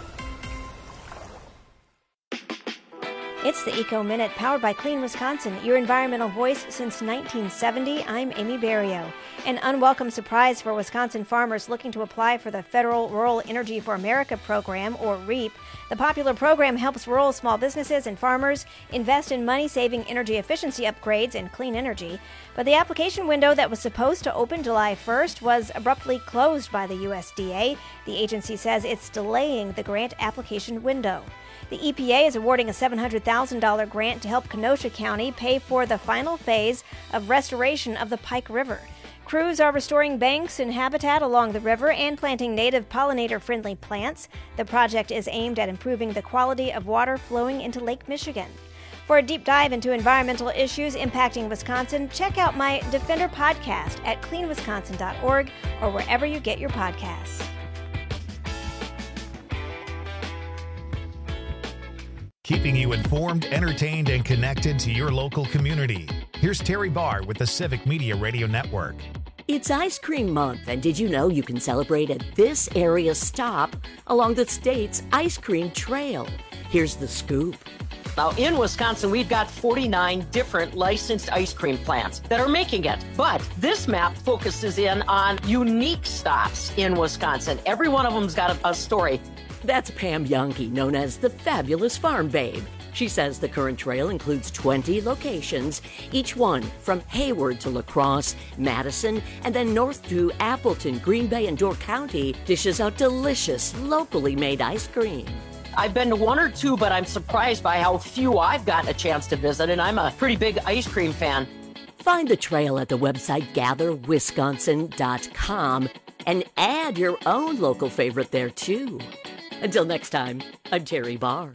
It's the Eco Minute, powered by Clean Wisconsin, your environmental voice since nineteen seventy. I'm Amy Barrio. An unwelcome surprise for Wisconsin farmers looking to apply for the Federal Rural Energy for America program, or REAP. The popular program helps rural small businesses and farmers invest in money-saving energy efficiency upgrades and clean energy. But the application window that was supposed to open July first was abruptly closed by the U S D A. The agency says it's delaying the grant application window. The E P A is awarding a seven hundred thousand dollars grant to help Kenosha County pay for the final phase of restoration of the Pike River. Crews are restoring banks and habitat along the river and planting native pollinator-friendly plants. The project is aimed at improving the quality of water flowing into Lake Michigan. For a deep dive into environmental issues impacting Wisconsin, check out my Defender podcast at clean wisconsin dot org or wherever you get your podcasts. keeping you informed, entertained, and connected to your local community. Here's Terry Barr with the Civic Media Radio Network. It's Ice Cream Month, and did you know you can celebrate at this area stop along the state's Ice Cream Trail? Here's the scoop. Now, in Wisconsin, we've got forty-nine different licensed ice cream plants that are making it. But this map focuses in on unique stops in Wisconsin. Every one of them's got a, a story. That's Pam Yonke, known as the Fabulous Farm Babe. She says the current trail includes twenty locations, each one from Hayward to La Crosse, Madison, and then north to Appleton, Green Bay, and Door County dishes out delicious, locally made ice cream. I've been to one or two, but I'm surprised by how few I've gotten a chance to visit, and I'm a pretty big ice cream fan. Find the trail at the website gather wisconsin dot com and add your own local favorite there, too. Until next time, I'm Terry Barr.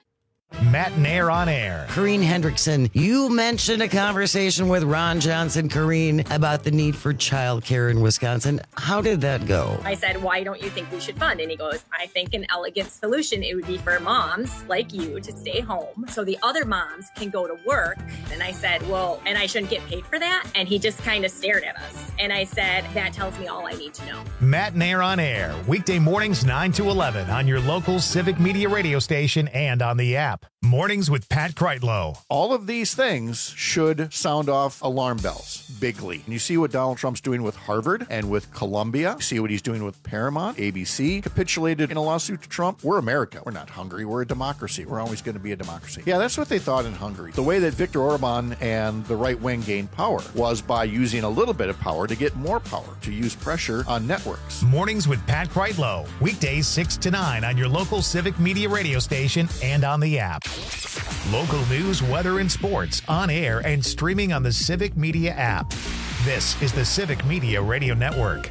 Matt and Air on Air. Corrine Hendrickson, you mentioned a conversation with Ron Johnson, Corrine, about the need for childcare in Wisconsin. How did that go? I said, why don't you think we should fund? And he goes, I think an elegant solution, it would be for moms like you to stay home so the other moms can go to work. And I said, well, and I shouldn't get paid for that? And he just kind of stared at us. And I said, that tells me all I need to know. Matt and Air on Air, weekday mornings nine to eleven on your local Civic Media radio station and on the app. Mornings with Pat Kreitlow. All of these things should sound off alarm bells bigly. And you see what Donald Trump's doing with Harvard and with Columbia. You see what he's doing with Paramount. A B C capitulated in a lawsuit to Trump. We're America. We're not Hungary. We're a democracy. We're always going to be a democracy. Yeah, that's what they thought in Hungary. The way that Viktor Orban and the right wing gained power was by using a little bit of power to get more power, to use pressure on networks. Mornings with Pat Kreitlow. Weekdays six to nine on your local Civic Media radio station and on the app. Local news, weather, and sports on air and streaming on the Civic Media app. This is the Civic Media Radio Network.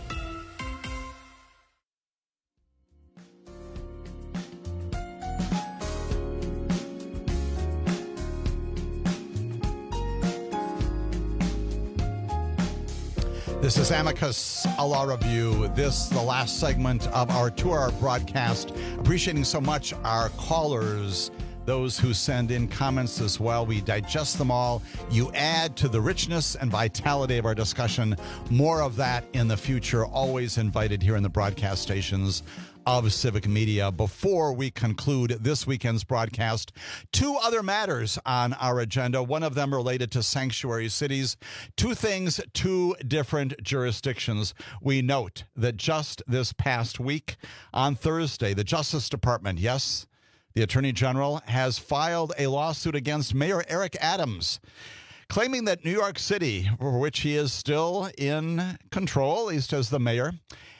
This is Amicus, a law review. This, the last segment of our two-hour broadcast. Appreciating so much our callers, those who send in comments as well. We digest them all. You add to the richness and vitality of our discussion. More of that in the future, always invited here in the broadcast stations of Civic Media. Before we conclude this weekend's broadcast, two other matters on our agenda, one of them related to sanctuary cities. Two things, two different jurisdictions. We note that just this past week, on Thursday, the Justice Department, yes, the Attorney General, has filed a lawsuit against Mayor Eric Adams, claiming that New York City, for which he is still in control, at least as the mayor,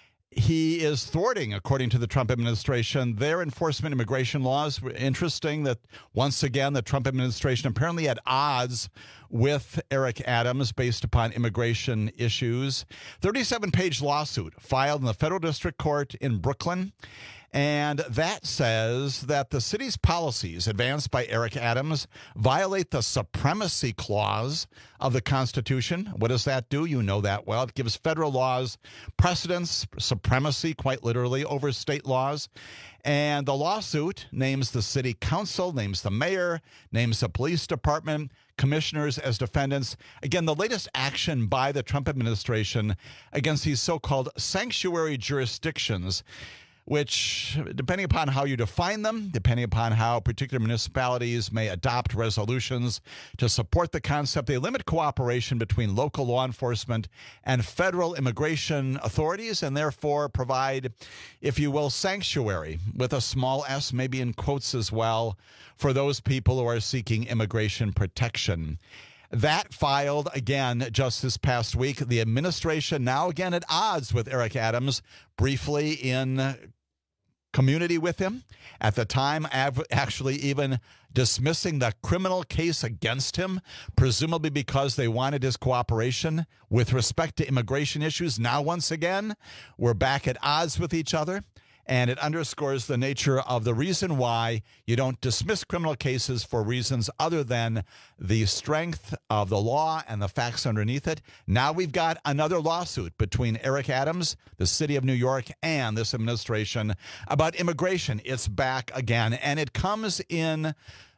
he is thwarting, according to the Trump administration, their enforcement immigration laws. Interesting that, once again, the Trump administration apparently at odds with Eric Adams based upon immigration issues. thirty-seven page lawsuit filed in the federal district court in Brooklyn. And that says that the city's policies advanced by Eric Adams violate the supremacy clause of the Constitution. What does that do? You know that well. It gives federal laws precedence, supremacy, quite literally, over state laws. And the lawsuit names the city council, names the mayor, names the police department, commissioners as defendants. Again, the latest action by the Trump administration against these so-called sanctuary jurisdictions, which, depending upon how you define them, depending upon how particular municipalities may adopt resolutions to support the concept, they limit cooperation between local law enforcement and federal immigration authorities, and therefore provide, if you will, sanctuary, with a small s, maybe in quotes as well, for those people who are seeking immigration protection. That filed again just this past week. The administration now again at odds with Eric Adams, briefly in community with him. At the time, actually even dismissing the criminal case against him, presumably because they wanted his cooperation with respect to immigration issues. Now, once again, we're back at odds with each other. And it underscores the nature of the reason why you don't dismiss criminal cases for reasons other than the strength of the law and the facts underneath it. Now we've got another lawsuit between Eric Adams, the city of New York, and this administration about immigration. It's back again, and it comes in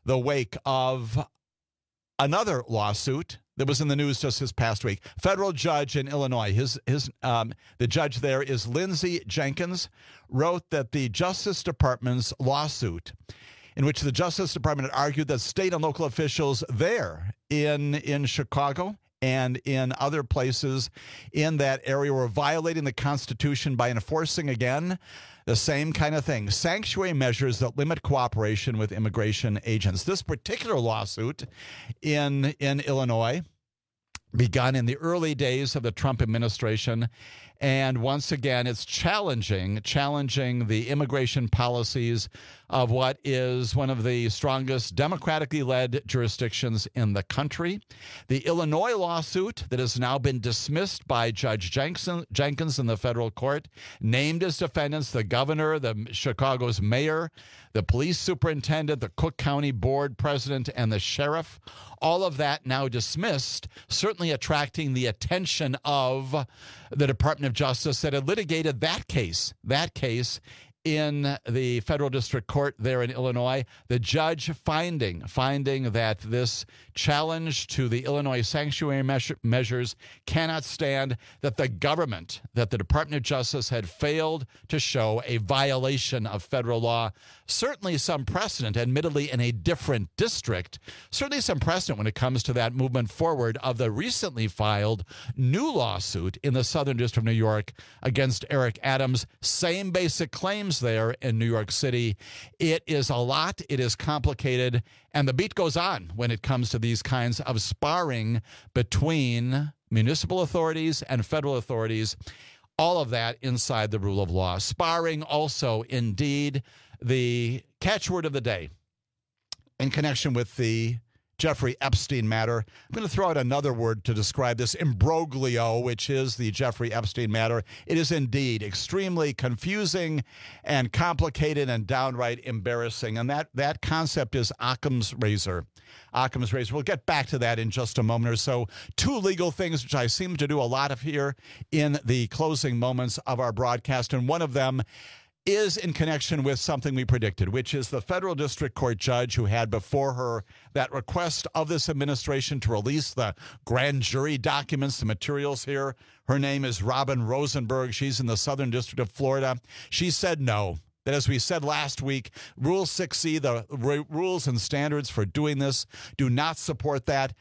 the wake of another lawsuit that was in the news just this past week. Federal judge in Illinois, his his um, the judge there is Lindsay Jenkins, wrote that the Justice Department's lawsuit, in which the Justice Department had argued that state and local officials there in in Chicago and in other places in that area were violating the Constitution by enforcing, again, the same kind of thing, sanctuary measures that limit cooperation with immigration agents. This particular lawsuit in, in Illinois begun in the early days of the Trump administration. And once again, it's challenging, challenging the immigration policies of what is one of the strongest democratically led jurisdictions in the country. The Illinois lawsuit that has now been dismissed by Judge Jenkins in the federal court named as defendants the governor, the Chicago's mayor, the police superintendent, the Cook County board president, and the sheriff. All of that now dismissed, certainly attracting the attention of the Department of Justice that had litigated that case, that case in the federal district court there in Illinois. The judge finding, finding that this challenge to the Illinois sanctuary measure, measures cannot stand, that the government, that the Department of Justice had failed to show a violation of federal law. Certainly some precedent, admittedly in a different district, certainly some precedent when it comes to that movement forward of the recently filed new lawsuit in the Southern District of New York against Eric Adams. Same basic claims there in New York City. It is a lot. It is complicated. And the beat goes on when it comes to these kinds of sparring between municipal authorities and federal authorities. All of that inside the rule of law. Sparring also, indeed, the catchword of the day in connection with the Jeffrey Epstein matter. I'm going to throw out another word to describe this, imbroglio, which is the Jeffrey Epstein matter. It is indeed extremely confusing and complicated and downright embarrassing. And that, that concept is Occam's razor. Occam's razor. We'll get back to that in just a moment or so. Two legal things, which I seem to do a lot of here in the closing moments of our broadcast. And one of them is in connection with something we predicted, which is the federal district court judge who had before her that request of this administration to release the grand jury documents, the materials here. Her name is Robin Rosenberg. She's in the Southern District of Florida. She said no. That, as we said last week, Rule six C, the r- rules and standards for doing this, do not support that.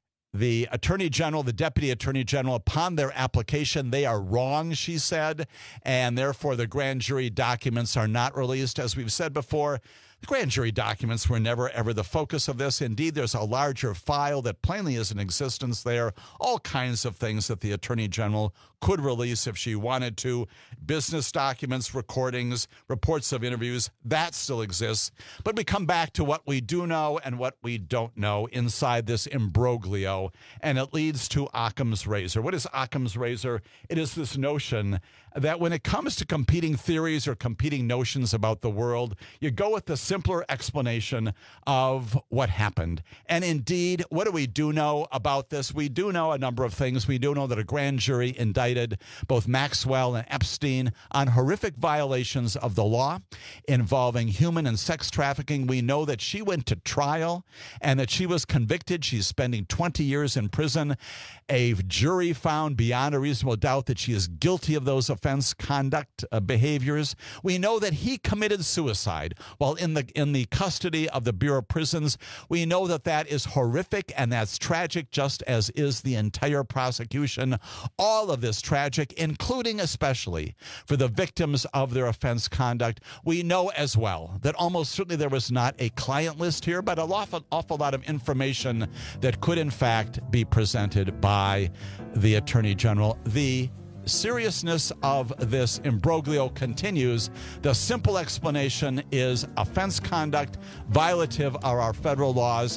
The Attorney General, the Deputy Attorney General, upon their application, they are wrong, she said, and therefore the grand jury documents are not released. As we've said before, the grand jury documents were never, ever the focus of this. Indeed, there's a larger file that plainly is in existence there, all kinds of things that the Attorney General could release if she wanted to. Business documents, recordings, reports of interviews, that still exists. But we come back to what we do know and what we don't know inside this imbroglio, and it leads to Occam's razor. What is Occam's razor? It is this notion that when it comes to competing theories or competing notions about the world, you go with the simpler explanation of what happened. And indeed, what do we do know about this? We do know a number of things. We do know that a grand jury indicted both Maxwell and Epstein on horrific violations of the law involving human and sex trafficking. We know that she went to trial and that she was convicted. She's spending twenty years in prison. A jury found beyond a reasonable doubt that she is guilty of those offense conduct uh, behaviors. We know that he committed suicide while in the in the custody of the Bureau of Prisons. We know that that is horrific and that's tragic, just as is the entire prosecution. All of this tragic, including especially for the victims of their offense conduct. We know as well that almost certainly there was not a client list here, but an awful, awful lot of information that could in fact be presented by the Attorney General. The seriousness of this imbroglio continues. The simple explanation is offense conduct violative of our federal laws,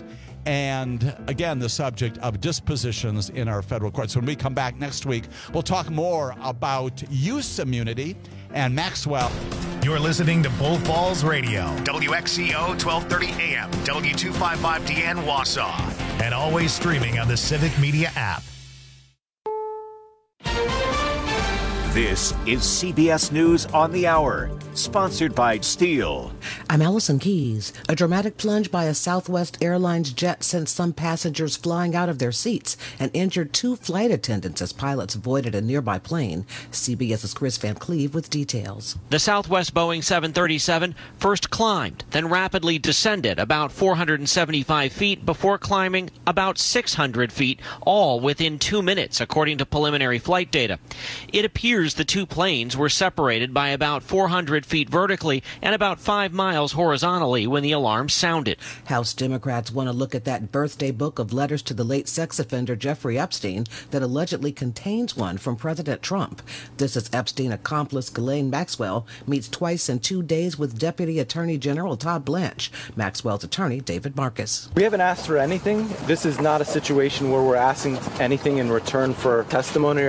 and again, the subject of dispositions in our federal courts. When we come back next week, we'll talk more about use immunity and Maxwell. You're listening to Bull Falls Radio, W X C O twelve thirty A M, W two fifty-five D N Wausau, and always streaming on the Civic Media app. This is C B S News on the Hour, sponsored by Steel. I'm Allison Keys. A dramatic plunge by a Southwest Airlines jet sent some passengers flying out of their seats and injured two flight attendants as pilots avoided a nearby plane. CBS's Chris Van Cleve with details. The Southwest Boeing seven thirty-seven first climbed, then rapidly descended about four hundred seventy-five feet before climbing about six hundred feet, all within two minutes, according to preliminary flight data. It appears the two planes were separated by about four hundred feet vertically and about five miles horizontally when the alarm sounded. House Democrats want to look at that birthday book of letters to the late sex offender Jeffrey Epstein that allegedly contains one from President Trump. This is Epstein accomplice Ghislaine Maxwell meets twice in two days with Deputy Attorney General Todd Blanche. Maxwell's attorney, David Marcus. We haven't asked for anything. This is not a situation where we're asking anything in return for testimony